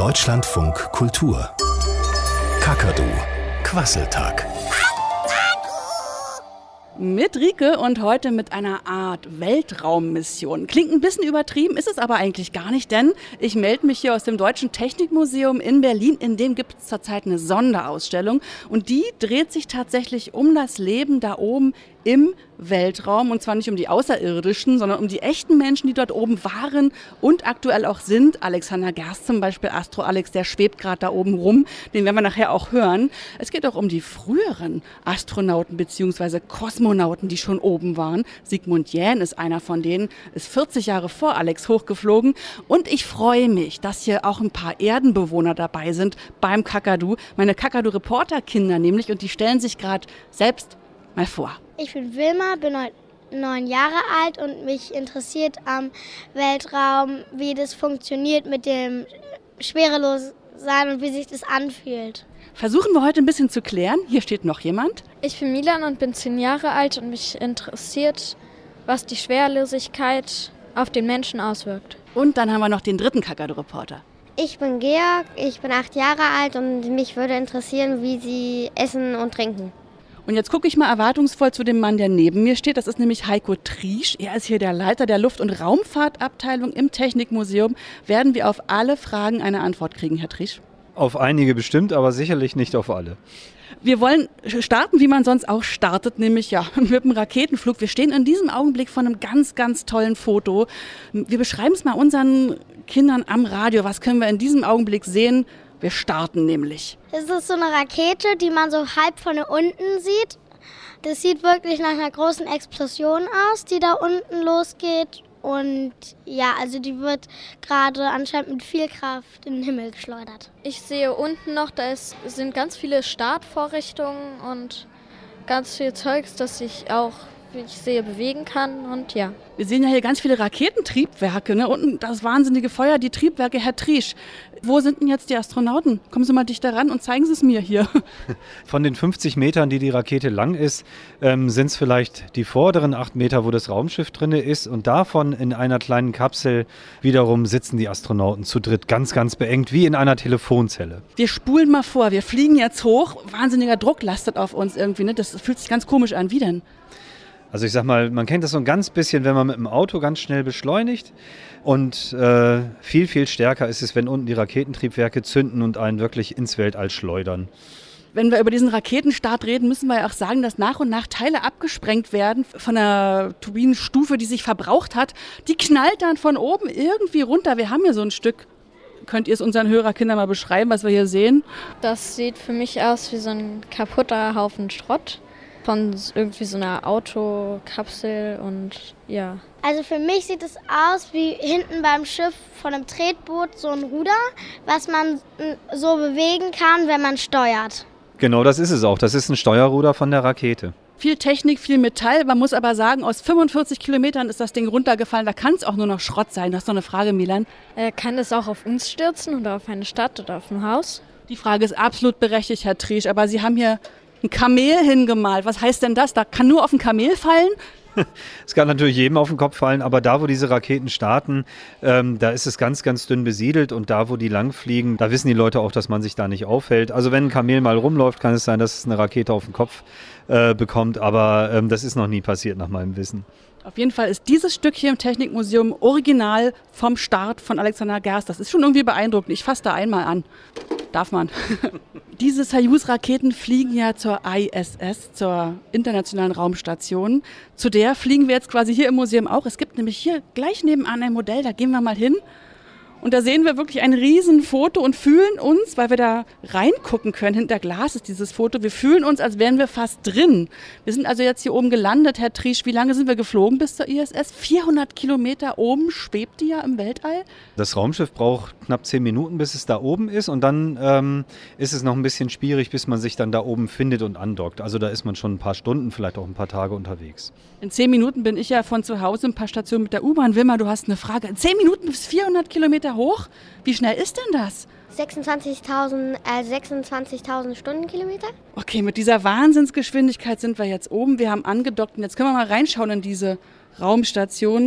Deutschlandfunk Kultur. Kakadu. Quasseltag. Mit Rike und heute mit einer Art Weltraummission. Klingt ein bisschen übertrieben, ist es aber eigentlich gar nicht, denn ich melde mich hier aus dem Deutschen Technikmuseum in Berlin. In dem gibt es zurzeit eine Sonderausstellung und die dreht sich tatsächlich um das Leben da oben im Weltraum, und zwar nicht um die Außerirdischen, sondern um die echten Menschen, die dort oben waren und aktuell auch sind. Alexander Gerst zum Beispiel, Astro Alex, der schwebt gerade da oben rum, den werden wir nachher auch hören. Es geht auch um die früheren Astronauten bzw. Kosmonauten, die schon oben waren. Sigmund Jähn ist einer von denen, ist 40 Jahre vor Alex hochgeflogen, und ich freue mich, dass hier auch ein paar Erdenbewohner dabei sind beim Kakadu, meine Kakadu-Reporter-Kinder nämlich, und die stellen sich gerade selbst mal vor. Ich bin Wilma, bin 9 Jahre alt und mich interessiert am Weltraum, wie das funktioniert mit dem Schwerelossein und wie sich das anfühlt. Versuchen wir heute ein bisschen zu klären. Hier steht noch jemand. Ich bin Milan und bin 10 Jahre alt und mich interessiert, was die Schwerelosigkeit auf den Menschen auswirkt. Und dann haben wir noch den dritten Kakadu-Reporter. Ich bin Georg, ich bin 8 Jahre alt und mich würde interessieren, wie sie essen und trinken. Und jetzt gucke ich mal erwartungsvoll zu dem Mann, der neben mir steht. Das ist nämlich Heiko Triesch. Er ist hier der Leiter der Luft- und Raumfahrtabteilung im Technikmuseum. Werden wir auf alle Fragen eine Antwort kriegen, Herr Triesch? Auf einige bestimmt, aber sicherlich nicht auf alle. Wir wollen starten, wie man sonst auch startet, nämlich mit einem Raketenflug. Wir stehen in diesem Augenblick vor einem ganz, ganz tollen Foto. Wir beschreiben es mal unseren Kindern am Radio. Was können wir in diesem Augenblick sehen? Wir starten nämlich. Es ist so eine Rakete, die man so halb von unten sieht. Das sieht wirklich nach einer großen Explosion aus, die da unten losgeht. Und ja, also die wird gerade anscheinend mit viel Kraft in den Himmel geschleudert. Ich sehe unten noch, sind ganz viele Startvorrichtungen und ganz viel Zeugs, das sich auch, wie ich sehe, bewegen kann, und ja. Wir sehen ja hier ganz viele Raketentriebwerke, ne? Unten das wahnsinnige Feuer, die Triebwerke. Herr Triesch, wo sind denn jetzt die Astronauten? Kommen Sie mal dichter ran und zeigen Sie es mir hier. Von den 50 Metern, die die Rakete lang ist, sind es vielleicht die vorderen 8 Meter, wo das Raumschiff drin ist. Und davon in einer kleinen Kapsel wiederum sitzen die Astronauten zu dritt, ganz, ganz beengt, wie in einer Telefonzelle. Wir spulen mal vor, wir fliegen jetzt hoch. Wahnsinniger Druck lastet auf uns irgendwie, ne? Das fühlt sich ganz komisch an. Wie denn? Also ich sag mal, man kennt das so ein ganz bisschen, wenn man mit dem Auto ganz schnell beschleunigt, und viel, viel stärker ist es, wenn unten die Raketentriebwerke zünden und einen wirklich ins Weltall schleudern. Wenn wir über diesen Raketenstart reden, müssen wir ja auch sagen, dass nach und nach Teile abgesprengt werden von der Turbinenstufe, die sich verbraucht hat. Die knallt dann von oben irgendwie runter. Wir haben hier so ein Stück. Könnt ihr es unseren Hörerkindern mal beschreiben, was wir hier sehen? Das sieht für mich aus wie so ein kaputter Haufen Schrott von irgendwie so einer Autokapsel, und ja. Also für mich sieht es aus wie hinten beim Schiff von einem Tretboot so ein Ruder, was man so bewegen kann, wenn man steuert. Genau, das ist es auch. Das ist ein Steuerruder von der Rakete. Viel Technik, viel Metall. Man muss aber sagen, aus 45 Kilometern ist das Ding runtergefallen. Da kann es auch nur noch Schrott sein. Das ist doch eine Frage, Milan. Kann es auch auf uns stürzen oder auf eine Stadt oder auf ein Haus? Die Frage ist absolut berechtigt, Herr Triesch. Aber Sie haben hier ein Kamel hingemalt. Was heißt denn das? Da kann nur auf ein Kamel fallen? Es kann natürlich jedem auf den Kopf fallen, aber da, wo diese Raketen starten, da ist es ganz, ganz dünn besiedelt, und da, wo die langfliegen, da wissen die Leute auch, dass man sich da nicht aufhält. Also wenn ein Kamel mal rumläuft, kann es sein, dass es eine Rakete auf den Kopf bekommt, aber das ist noch nie passiert nach meinem Wissen. Auf jeden Fall ist dieses Stück hier im Technikmuseum original vom Start von Alexander Gerst. Das ist schon irgendwie beeindruckend. Ich fasse da einmal an. Darf man. Diese Soyuz-Raketen fliegen ja zur ISS, zur Internationalen Raumstation. Zu der fliegen wir jetzt quasi hier im Museum auch. Es gibt nämlich hier gleich nebenan ein Modell, da gehen wir mal hin. Und da sehen wir wirklich ein Riesenfoto und fühlen uns, weil wir da reingucken können, hinter Glas ist dieses Foto, wir fühlen uns, als wären wir fast drin. Wir sind also jetzt hier oben gelandet, Herr Triesch. Wie lange sind wir geflogen bis zur ISS? 400 Kilometer oben schwebt die ja im Weltall. Das Raumschiff braucht knapp 10 Minuten, bis es da oben ist, und dann ist es noch ein bisschen schwierig, bis man sich dann da oben findet und andockt. Also da ist man schon ein paar Stunden, vielleicht auch ein paar Tage unterwegs. In 10 Minuten bin ich ja von zu Hause ein paar Stationen mit der U-Bahn. Wilma, du hast eine Frage. In 10 Minuten bis 400 Kilometer hoch? Wie schnell ist denn das? 26.000 Stundenkilometer. Okay, mit dieser Wahnsinnsgeschwindigkeit sind wir jetzt oben. Wir haben angedockt und jetzt können wir mal reinschauen in diese Raumstation.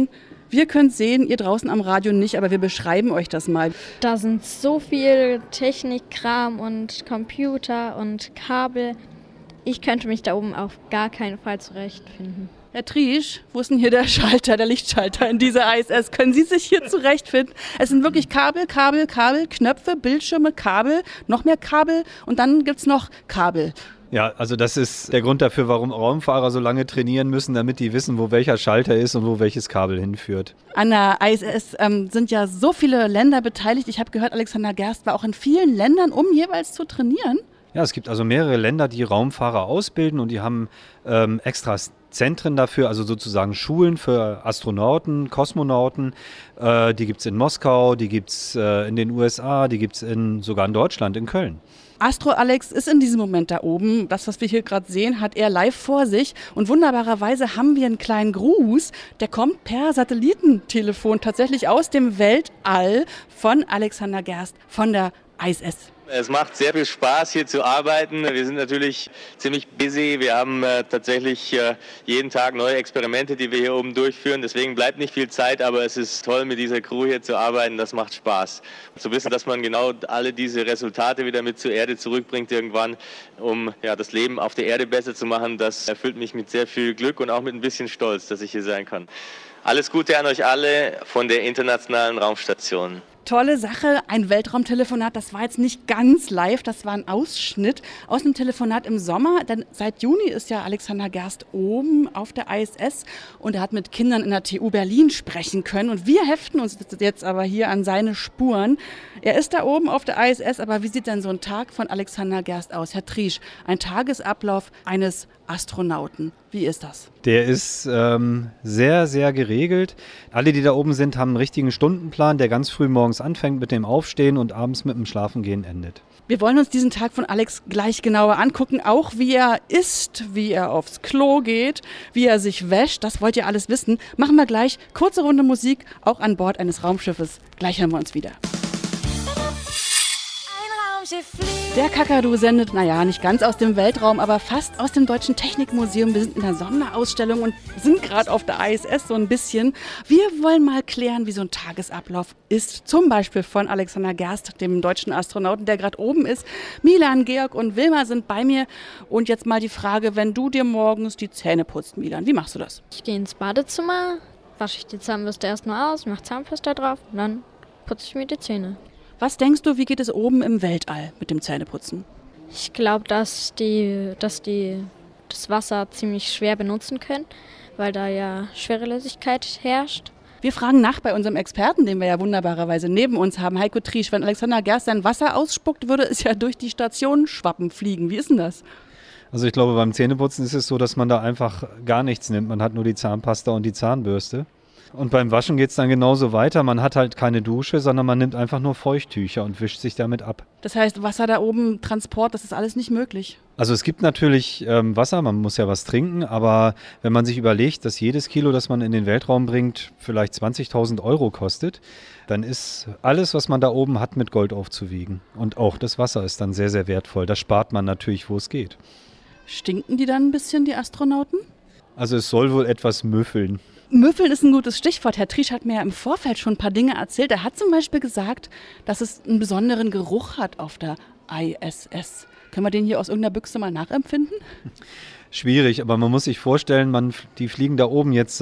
Wir können es sehen, ihr draußen am Radio nicht, aber wir beschreiben euch das mal. Da sind so viel Technikkram und Computer und Kabel. Ich könnte mich da oben auf gar keinen Fall zurechtfinden. Herr Triesch, wo ist denn hier der Schalter, der Lichtschalter in dieser ISS? Können Sie sich hier zurechtfinden? Es sind wirklich Kabel, Knöpfe, Bildschirme, Kabel, noch mehr Kabel und dann gibt es noch Kabel. Ja, also das ist der Grund dafür, warum Raumfahrer so lange trainieren müssen, damit die wissen, wo welcher Schalter ist und wo welches Kabel hinführt. An der ISS sind ja so viele Länder beteiligt. Ich habe gehört, Alexander Gerst war auch in vielen Ländern, um jeweils zu trainieren. Ja, es gibt also mehrere Länder, die Raumfahrer ausbilden und die haben extra Zentren dafür, also sozusagen Schulen für Astronauten, Kosmonauten. Die gibt es in Moskau, die gibt es in den USA, die gibt es sogar in Deutschland, in Köln. Astro Alex ist in diesem Moment da oben. Das, was wir hier gerade sehen, hat er live vor sich. Und wunderbarerweise haben wir einen kleinen Gruß. Der kommt per Satellitentelefon tatsächlich aus dem Weltall von Alexander Gerst von der ISS. Es macht sehr viel Spaß, hier zu arbeiten. Wir sind natürlich ziemlich busy. Wir haben tatsächlich jeden Tag neue Experimente, die wir hier oben durchführen. Deswegen bleibt nicht viel Zeit, aber es ist toll, mit dieser Crew hier zu arbeiten. Das macht Spaß. Zu wissen, dass man genau alle diese Resultate wieder mit zur Erde zurückbringt irgendwann, um das Leben auf der Erde besser zu machen, das erfüllt mich mit sehr viel Glück und auch mit ein bisschen Stolz, dass ich hier sein kann. Alles Gute an euch alle von der Internationalen Raumstation. Tolle Sache, ein Weltraumtelefonat, das war jetzt nicht ganz live, das war ein Ausschnitt aus einem Telefonat im Sommer, denn seit Juni ist ja Alexander Gerst oben auf der ISS und er hat mit Kindern in der TU Berlin sprechen können und wir heften uns jetzt aber hier an seine Spuren. Er ist da oben auf der ISS, aber wie sieht denn so ein Tag von Alexander Gerst aus? Herr Triesch, ein Tagesablauf eines Astronauten, wie ist das? Der ist sehr, sehr geregelt. Alle, die da oben sind, haben einen richtigen Stundenplan, der ganz früh morgens anfängt mit dem Aufstehen und abends mit dem Schlafengehen endet. Wir wollen uns diesen Tag von Alex gleich genauer angucken, auch wie er isst, wie er aufs Klo geht, wie er sich wäscht. Das wollt ihr alles wissen. Machen wir gleich. Kurze Runde Musik, auch an Bord eines Raumschiffes. Gleich hören wir uns wieder. Der Kakadu sendet, nicht ganz aus dem Weltraum, aber fast aus dem Deutschen Technikmuseum. Wir sind in der Sonderausstellung und sind gerade auf der ISS so ein bisschen. Wir wollen mal klären, wie so ein Tagesablauf ist. Zum Beispiel von Alexander Gerst, dem deutschen Astronauten, der gerade oben ist. Milan, Georg und Wilma sind bei mir. Und jetzt mal die Frage, wenn du dir morgens die Zähne putzt, Milan, wie machst du das? Ich gehe ins Badezimmer, wasche ich die Zahnbürste erstmal aus, mache Zahnpasta drauf und dann putze ich mir die Zähne. Was denkst du, wie geht es oben im Weltall mit dem Zähneputzen? Ich glaube, dass die das Wasser ziemlich schwer benutzen können, weil da ja Schwerelosigkeit herrscht. Wir fragen nach bei unserem Experten, den wir ja wunderbarerweise neben uns haben, Heiko Triesch. Wenn Alexander Gerst sein Wasser ausspuckt, würde es ja durch die Station schwappen fliegen. Wie ist denn das? Also ich glaube, beim Zähneputzen ist es so, dass man da einfach gar nichts nimmt. Man hat nur die Zahnpasta und die Zahnbürste. Und beim Waschen geht es dann genauso weiter. Man hat halt keine Dusche, sondern man nimmt einfach nur Feuchttücher und wischt sich damit ab. Das heißt, Wasser da oben, Transport, das ist alles nicht möglich? Also es gibt natürlich Wasser, man muss ja was trinken, aber wenn man sich überlegt, dass jedes Kilo, das man in den Weltraum bringt, vielleicht 20.000 € kostet, dann ist alles, was man da oben hat, mit Gold aufzuwiegen. Und auch das Wasser ist dann sehr, sehr wertvoll. Das spart man natürlich, wo es geht. Stinken die dann ein bisschen, die Astronauten? Also es soll wohl etwas müffeln. Müffeln ist ein gutes Stichwort. Herr Triesch hat mir ja im Vorfeld schon ein paar Dinge erzählt. Er hat zum Beispiel gesagt, dass es einen besonderen Geruch hat auf der ISS. Können wir den hier aus irgendeiner Büchse mal nachempfinden? Schwierig, aber man muss sich vorstellen, die fliegen da oben jetzt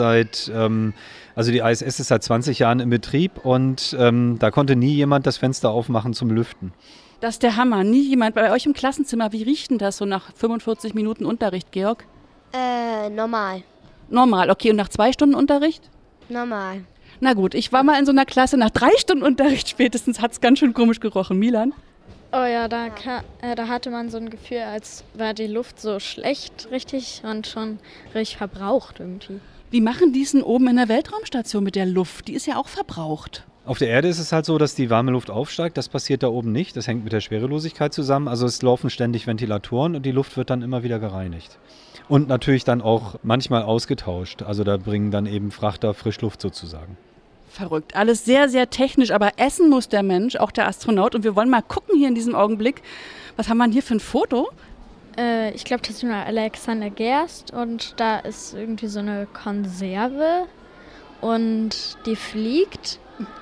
also die ISS ist seit 20 Jahren in Betrieb und da konnte nie jemand das Fenster aufmachen zum Lüften. Das ist der Hammer. Nie jemand. Bei euch im Klassenzimmer, wie riecht denn das so nach 45 Minuten Unterricht, Georg? Normal. Normal, okay. Und nach 2 Stunden Unterricht? Normal. Na gut, ich war mal in so einer Klasse, nach 3 Stunden Unterricht spätestens hat es ganz schön komisch gerochen. Milan? Oh ja, da hatte man so ein Gefühl, als wäre die Luft so schlecht richtig und schon richtig verbraucht irgendwie. Wie machen die es denn oben in der Weltraumstation mit der Luft? Die ist ja auch verbraucht. Auf der Erde ist es halt so, dass die warme Luft aufsteigt. Das passiert da oben nicht. Das hängt mit der Schwerelosigkeit zusammen. Also es laufen ständig Ventilatoren und die Luft wird dann immer wieder gereinigt. Und natürlich dann auch manchmal ausgetauscht. Also da bringen dann eben Frachter Frischluft sozusagen. Verrückt. Alles sehr, sehr technisch. Aber essen muss der Mensch, auch der Astronaut. Und wir wollen mal gucken hier in diesem Augenblick. Was haben wir denn hier für ein Foto? Ich glaube, das ist nur Alexander Gerst. Und da ist irgendwie so eine Konserve. und die fliegt.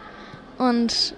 Und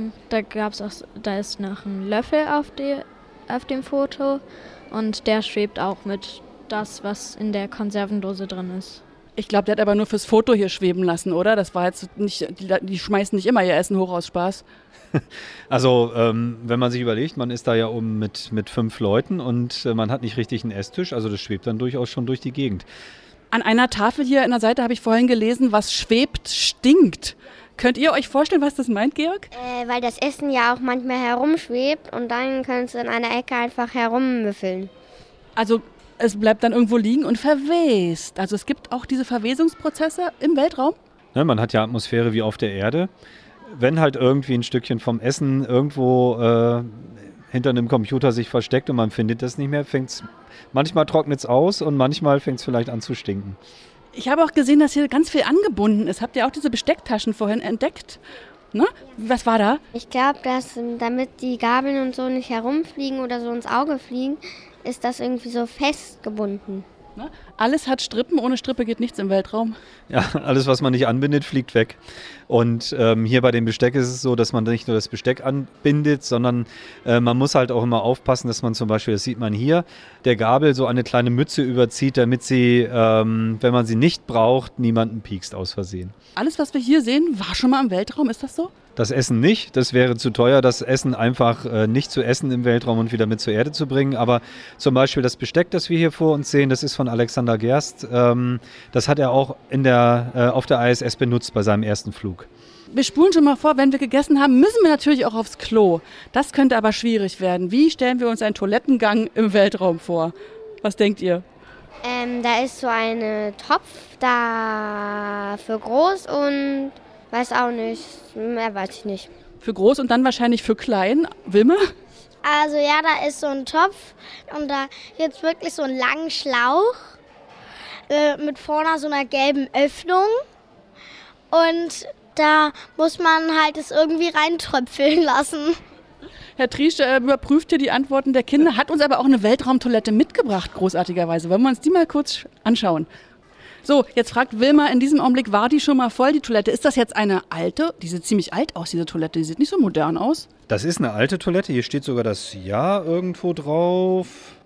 da ist noch ein Löffel auf dem Foto und der schwebt auch mit das, was in der Konservendose drin ist. Ich glaube, der hat aber nur fürs Foto hier schweben lassen, oder? Das war jetzt nicht, die schmeißen nicht immer ihr Essen hoch aus Spaß. Also wenn man sich überlegt, man ist da ja oben mit 5 Leuten und man hat nicht richtig einen Esstisch, also das schwebt dann durchaus schon durch die Gegend. An einer Tafel hier an der Seite habe ich vorhin gelesen, was schwebt, stinkt. Könnt ihr euch vorstellen, was das meint, Georg? Weil das Essen ja auch manchmal herumschwebt und dann kannst du in einer Ecke einfach herummüffeln. Also es bleibt dann irgendwo liegen und verwest. Also es gibt auch diese Verwesungsprozesse im Weltraum? Ne, man hat ja Atmosphäre wie auf der Erde. Wenn halt irgendwie ein Stückchen vom Essen irgendwo hinter einem Computer sich versteckt und man findet das nicht mehr, manchmal trocknet es aus und manchmal fängt es vielleicht an zu stinken. Ich habe auch gesehen, dass hier ganz viel angebunden ist. Habt ihr auch diese Bestecktaschen vorhin entdeckt? Ne? Was war da? Ich glaube, dass damit die Gabeln und so nicht herumfliegen oder so ins Auge fliegen, ist das irgendwie so festgebunden. Ne? Alles hat Strippen, ohne Strippe geht nichts im Weltraum. Ja, alles, was man nicht anbindet, fliegt weg. Und hier bei dem Besteck ist es so, dass man nicht nur das Besteck anbindet, sondern man muss halt auch immer aufpassen, dass man zum Beispiel, das sieht man hier, der Gabel so eine kleine Mütze überzieht, damit sie, wenn man sie nicht braucht, niemanden piekst aus Versehen. Alles, was wir hier sehen, war schon mal im Weltraum, ist das so? Das Essen nicht, das wäre zu teuer, das Essen einfach nicht zu essen im Weltraum und wieder mit zur Erde zu bringen. Aber zum Beispiel das Besteck, das wir hier vor uns sehen, das ist von Alexander Gerst. Das hat er auch auf der ISS benutzt bei seinem ersten Flug. Wir spulen schon mal vor, wenn wir gegessen haben, müssen wir natürlich auch aufs Klo. Das könnte aber schwierig werden. Wie stellen wir uns einen Toilettengang im Weltraum vor? Was denkt ihr? Da ist so ein Topf da für groß und weiß auch nicht, mehr weiß ich nicht. Für groß und dann wahrscheinlich für klein. Wilma? Also ja, da ist so ein Topf und da gibt es wirklich so einen langen Schlauch mit vorne so einer gelben Öffnung und da muss man halt es irgendwie reintröpfeln lassen. Herr Triesch überprüft hier die Antworten der Kinder, hat uns aber auch eine Weltraumtoilette mitgebracht, großartigerweise. Wollen wir uns die mal kurz anschauen? So, jetzt fragt Wilma, in diesem Augenblick war die schon mal voll, die Toilette. Ist das jetzt eine alte? Die sieht ziemlich alt aus, diese Toilette. Die sieht nicht so modern aus. Das ist eine alte Toilette. Hier steht sogar das Jahr irgendwo drauf.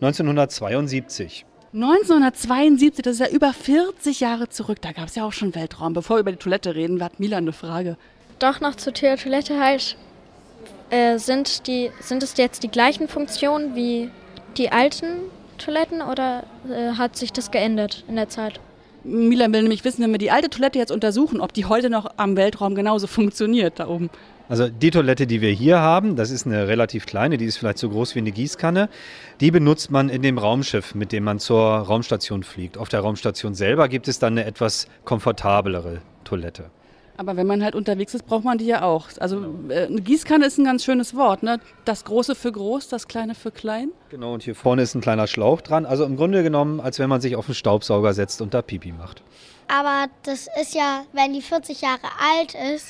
1972. 1972, das ist ja über 40 Jahre zurück. Da gab es ja auch schon Weltraum. Bevor wir über die Toilette reden, hat Milan eine Frage. Doch noch zur Toilette halt. Sind es jetzt die gleichen Funktionen wie die alten Toiletten oder hat sich das geändert in der Zeit? Milan will nämlich wissen, wenn wir die alte Toilette jetzt untersuchen, ob die heute noch am Weltraum genauso funktioniert da oben. Also die Toilette, die wir hier haben, das ist eine relativ kleine, die ist vielleicht so groß wie eine Gießkanne. Die benutzt man in dem Raumschiff, mit dem man zur Raumstation fliegt. Auf der Raumstation selber gibt es dann eine etwas komfortablere Toilette. Aber wenn man halt unterwegs ist, braucht man die ja auch. Also eine Gießkanne ist ein ganz schönes Wort, ne? Das Große für groß, das Kleine für klein. Genau, und hier vorne ist ein kleiner Schlauch dran. Also im Grunde genommen, als wenn man sich auf einen Staubsauger setzt und da Pipi macht. Aber das ist ja, wenn die 40 Jahre alt ist,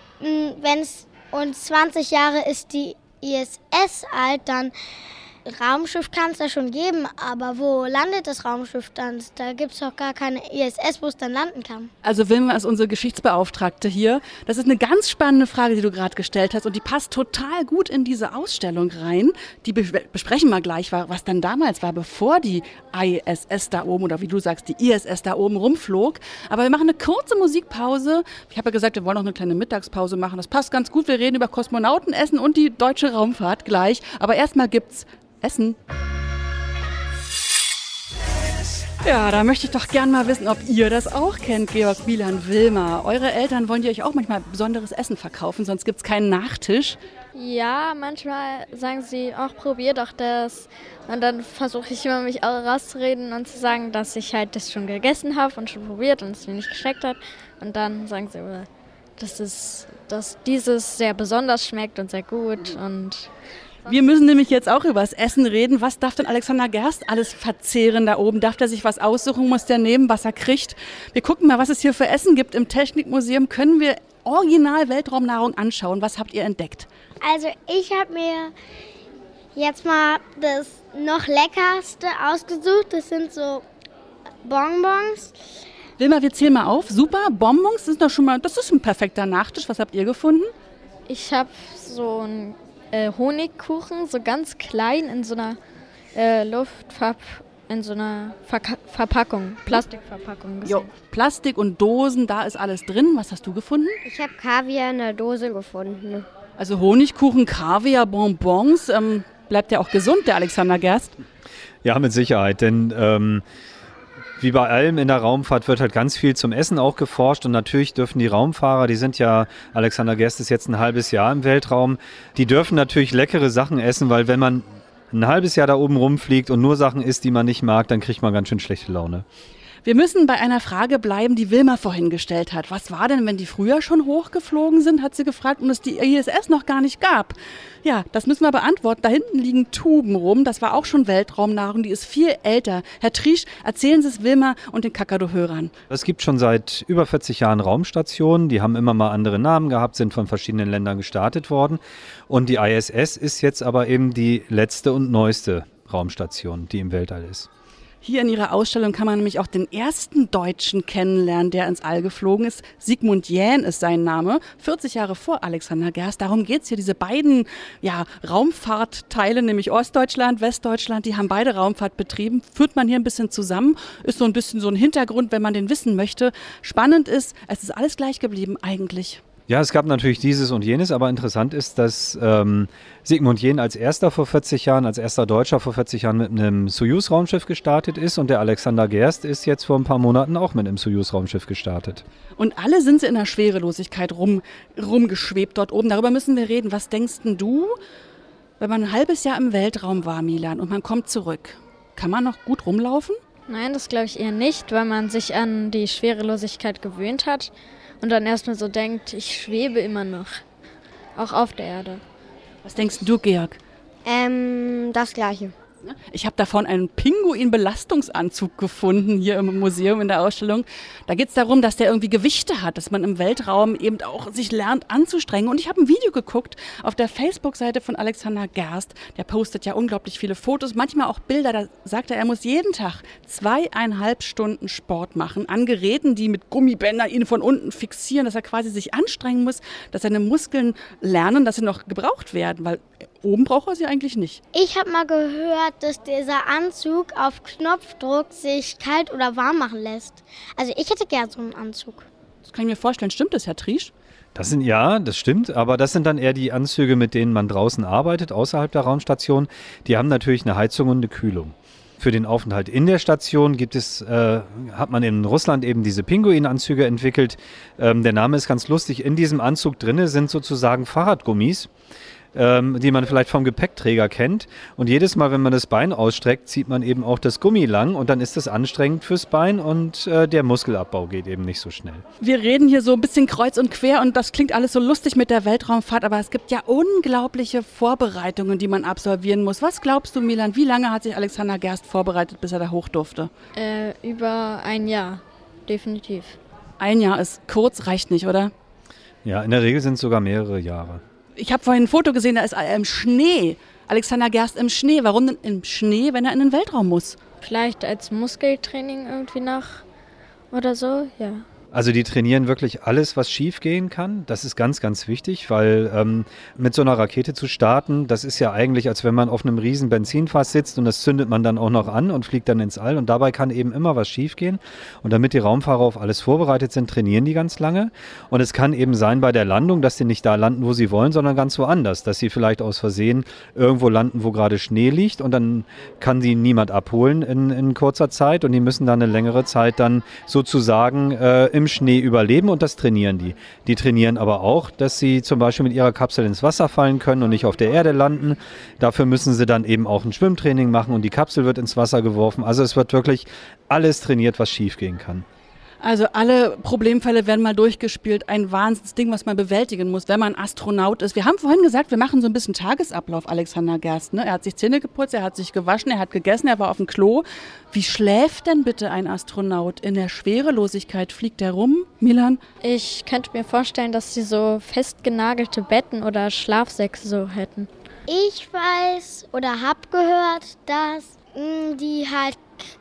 und 20 Jahre ist die ISS alt, dann Raumschiff kann es ja schon geben, aber wo landet das Raumschiff dann? Da gibt es doch gar keine ISS, wo es dann landen kann. Also Wilma ist unsere Geschichtsbeauftragte hier. Das ist eine ganz spannende Frage, die du gerade gestellt hast und die passt total gut in diese Ausstellung rein. Die besprechen wir gleich, was dann damals war, bevor die ISS da oben oder wie du sagst, die ISS da oben rumflog. Aber wir machen eine kurze Musikpause. Ich habe ja gesagt, wir wollen noch eine kleine Mittagspause machen. Das passt ganz gut. Wir reden über Kosmonautenessen und die deutsche Raumfahrt gleich. Aber erstmal gibt's Essen. Ja, da möchte ich doch gern mal wissen, ob ihr das auch kennt, Georg, Milan, Wilma. Eure Eltern wollen die euch auch manchmal besonderes Essen verkaufen, sonst gibt es keinen Nachtisch. Ja, manchmal sagen sie, auch probier doch das. Und dann versuche ich immer, mich auch rauszureden und zu sagen, dass ich halt das schon gegessen habe und schon probiert und es mir nicht geschmeckt hat. Und dann sagen sie immer, dass dieses sehr besonders schmeckt und sehr gut und... Wir müssen nämlich jetzt auch über das Essen reden. Was darf denn Alexander Gerst alles verzehren da oben? Darf der sich was aussuchen? Muss der nehmen, was er kriegt? Wir gucken mal, was es hier für Essen gibt. Im Technikmuseum können wir original Weltraumnahrung anschauen. Was habt ihr entdeckt? Also ich habe mir jetzt mal das noch leckerste ausgesucht. Das sind so Bonbons Wilma, wir zählen mal auf. Super, Bonbons sind doch schon mal, das ist ein perfekter Nachtisch. Was habt ihr gefunden? Ich habe so einen Honigkuchen, so ganz klein in so einer Verpackung, Plastikverpackung gesehen. Jo, Plastik und Dosen, da ist alles drin. Was hast du gefunden? Ich habe Kaviar in der Dose gefunden. Also Honigkuchen, Kaviar, Bonbons. Bleibt ja auch gesund, der Alexander Gerst. Ja, mit Sicherheit, denn wie bei allem in der Raumfahrt wird halt ganz viel zum Essen auch geforscht und natürlich dürfen die Raumfahrer, die sind ja, Alexander Gerst ist jetzt ein halbes Jahr im Weltraum, die dürfen natürlich leckere Sachen essen, weil wenn man ein halbes Jahr da oben rumfliegt und nur Sachen isst, die man nicht mag, dann kriegt man ganz schön schlechte Laune. Wir müssen bei einer Frage bleiben, die Wilma vorhin gestellt hat. Was war denn, wenn die früher schon hochgeflogen sind, hat sie gefragt, und es die ISS noch gar nicht gab? Ja, das müssen wir beantworten. Da hinten liegen Tuben rum. Das war auch schon Weltraumnahrung. Die ist viel älter. Herr Triesch, erzählen Sie es Wilma und den Kakadu-Hörern. Es gibt schon seit über 40 Jahren Raumstationen. Die haben immer mal andere Namen gehabt, sind von verschiedenen Ländern gestartet worden. Und die ISS ist jetzt aber eben die letzte und neueste Raumstation, die im Weltall ist. Hier in Ihrer Ausstellung kann man nämlich auch den ersten Deutschen kennenlernen, der ins All geflogen ist. Sigmund Jähn ist sein Name, 40 Jahre vor Alexander Gerst. Darum geht es hier. Diese beiden Raumfahrtteile, nämlich Ostdeutschland, Westdeutschland, die haben beide Raumfahrt betrieben. Führt man hier ein bisschen zusammen, ist so ein bisschen so ein Hintergrund, wenn man den wissen möchte. Spannend ist, es ist alles gleich geblieben eigentlich. Ja, es gab natürlich dieses und jenes, aber interessant ist, dass Sigmund Jähn als erster Deutscher vor 40 Jahren mit einem Soyuz-Raumschiff gestartet ist und der Alexander Gerst ist jetzt vor ein paar Monaten auch mit einem Soyuz-Raumschiff gestartet. Und alle sind sie in der Schwerelosigkeit rumgeschwebt dort oben. Darüber müssen wir reden. Was denkst denn du, wenn man ein halbes Jahr im Weltraum war, Milan, und man kommt zurück? Kann man noch gut rumlaufen? Nein, das glaube ich eher nicht, weil man sich an die Schwerelosigkeit gewöhnt hat. Und dann erstmal so denkt, ich schwebe immer noch, auch auf der Erde. Was denkst du, Georg? Das Gleiche. Ich habe davon einen Pinguin-Belastungsanzug gefunden hier im Museum in der Ausstellung. Da geht es darum, dass der irgendwie Gewichte hat, dass man im Weltraum eben auch sich lernt anzustrengen. Und ich habe ein Video geguckt auf der Facebook-Seite von Alexander Gerst. Der postet ja unglaublich viele Fotos, manchmal auch Bilder. Da sagt er muss jeden Tag 2,5 Stunden Sport machen an Geräten, die mit Gummibändern ihn von unten fixieren, dass er quasi sich anstrengen muss, dass seine Muskeln lernen, dass sie noch gebraucht werden, weil oben braucht er sie eigentlich nicht. Ich habe mal gehört, dass dieser Anzug auf Knopfdruck sich kalt oder warm machen lässt. Also ich hätte gern so einen Anzug. Das kann ich mir vorstellen. Stimmt das, Herr Triesch? Das stimmt, aber das sind dann eher die Anzüge, mit denen man draußen arbeitet, außerhalb der Raumstation. Die haben natürlich eine Heizung und eine Kühlung. Für den Aufenthalt in der Station hat man in Russland eben diese Pinguinanzüge entwickelt. Der Name ist ganz lustig. In diesem Anzug drinne sind sozusagen Fahrradgummis, die man vielleicht vom Gepäckträger kennt. Und jedes Mal, wenn man das Bein ausstreckt, zieht man eben auch das Gummi lang und dann ist das anstrengend fürs Bein und der Muskelabbau geht eben nicht so schnell. Wir reden hier so ein bisschen kreuz und quer und das klingt alles so lustig mit der Weltraumfahrt, aber es gibt ja unglaubliche Vorbereitungen, die man absolvieren muss. Was glaubst du, Milan, wie lange hat sich Alexander Gerst vorbereitet, bis er da hoch durfte? Über ein Jahr, definitiv. Ein Jahr ist kurz, reicht nicht, oder? Ja, in der Regel sind es sogar mehrere Jahre. Ich habe vorhin ein Foto gesehen, da ist er im Schnee. Alexander Gerst im Schnee. Warum denn im Schnee, wenn er in den Weltraum muss? Vielleicht als Muskeltraining irgendwie oder so, ja. Also die trainieren wirklich alles, was schief gehen kann. Das ist ganz, ganz wichtig, weil mit so einer Rakete zu starten, das ist ja eigentlich, als wenn man auf einem riesen Benzinfass sitzt und das zündet man dann auch noch an und fliegt dann ins All. Und dabei kann eben immer was schief gehen. Und damit die Raumfahrer auf alles vorbereitet sind, trainieren die ganz lange. Und es kann eben sein bei der Landung, dass sie nicht da landen, wo sie wollen, sondern ganz woanders. Dass sie vielleicht aus Versehen irgendwo landen, wo gerade Schnee liegt und dann kann sie niemand abholen in kurzer Zeit. Und die müssen dann eine längere Zeit dann sozusagen im Schnee überleben und das trainieren die. Die trainieren aber auch, dass sie zum Beispiel mit ihrer Kapsel ins Wasser fallen können und nicht auf der Erde landen. Dafür müssen sie dann eben auch ein Schwimmtraining machen und die Kapsel wird ins Wasser geworfen. Also es wird wirklich alles trainiert, was schief gehen kann. Also alle Problemfälle werden mal durchgespielt. Ein Wahnsinnsding, was man bewältigen muss, wenn man Astronaut ist. Wir haben vorhin gesagt, wir machen so ein bisschen Tagesablauf, Alexander Gerst. Ne? Er hat sich Zähne geputzt, er hat sich gewaschen, er hat gegessen, er war auf dem Klo. Wie schläft denn bitte ein Astronaut? In der Schwerelosigkeit fliegt er rum, Milan? Ich könnte mir vorstellen, dass sie so festgenagelte Betten oder Schlafsäcke so hätten. Ich weiß oder habe gehört, dass die halt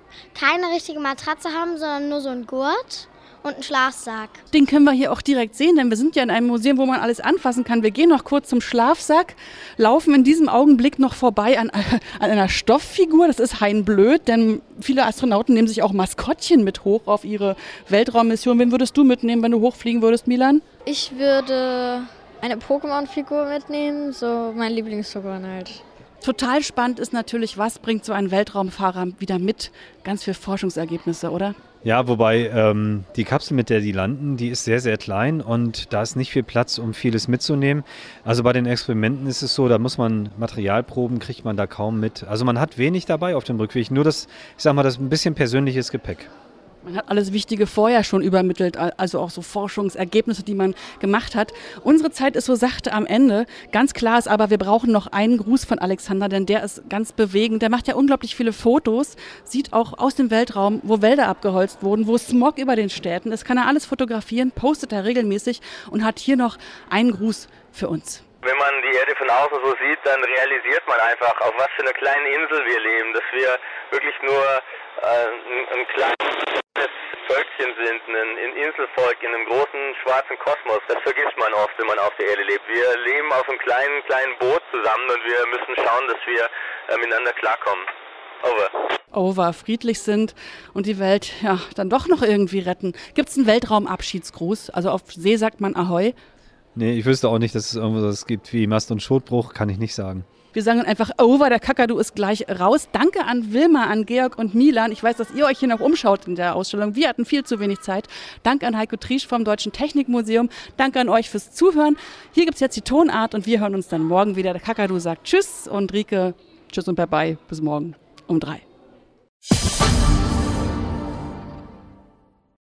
keine richtige Matratze haben, sondern nur so einen Gurt und einen Schlafsack. Den können wir hier auch direkt sehen, denn wir sind ja in einem Museum, wo man alles anfassen kann. Wir gehen noch kurz zum Schlafsack, laufen in diesem Augenblick noch vorbei an einer Stofffigur. Das ist Hein Blöd, denn viele Astronauten nehmen sich auch Maskottchen mit hoch auf ihre Weltraummission. Wen würdest du mitnehmen, wenn du hochfliegen würdest, Milan? Ich würde eine Pokémon-Figur mitnehmen, so mein Lieblings-Pokémon halt. Total spannend ist natürlich, was bringt so ein Weltraumfahrer wieder mit? Ganz viele Forschungsergebnisse, oder? Ja, wobei die Kapsel, mit der die landen, die ist sehr, sehr klein und da ist nicht viel Platz, um vieles mitzunehmen. Also bei den Experimenten ist es so, da muss man Materialproben, kriegt man da kaum mit. Also man hat wenig dabei auf dem Rückweg, nur das, ich sag mal, das ein bisschen persönliches Gepäck. Man hat alles Wichtige vorher schon übermittelt, also auch so Forschungsergebnisse, die man gemacht hat. Unsere Zeit ist so sachte am Ende. Ganz klar ist aber, wir brauchen noch einen Gruß von Alexander, denn der ist ganz bewegend. Der macht ja unglaublich viele Fotos, sieht auch aus dem Weltraum, wo Wälder abgeholzt wurden, wo Smog über den Städten ist. Kann er alles fotografieren, postet er regelmäßig und hat hier noch einen Gruß für uns. Wenn man die Erde von außen so sieht, dann realisiert man einfach, auf was für eine kleine Insel wir leben, dass wir wirklich nur ein kleines Völkchen sind, ein Inselvolk in einem großen schwarzen Kosmos. Das vergisst man oft, wenn man auf der Erde lebt. Wir leben auf einem kleinen Boot zusammen und wir müssen schauen, dass wir miteinander klarkommen. Over. Friedlich sind und die Welt ja dann doch noch irgendwie retten. Gibt es einen Weltraumabschiedsgruß? Also auf See sagt man Ahoi. Nee, ich wüsste auch nicht, dass es irgendwas gibt wie Mast- und Schotbruch, kann ich nicht sagen. Wir sagen einfach over, der Kakadu ist gleich raus. Danke an Wilma, an Georg und Milan. Ich weiß, dass ihr euch hier noch umschaut in der Ausstellung. Wir hatten viel zu wenig Zeit. Danke an Heiko Triesch vom Deutschen Technikmuseum. Danke an euch fürs Zuhören. Hier gibt es jetzt die Tonart und wir hören uns dann morgen wieder. Der Kakadu sagt Tschüss und Rike, Tschüss und Bye-bye. Bis morgen um 3.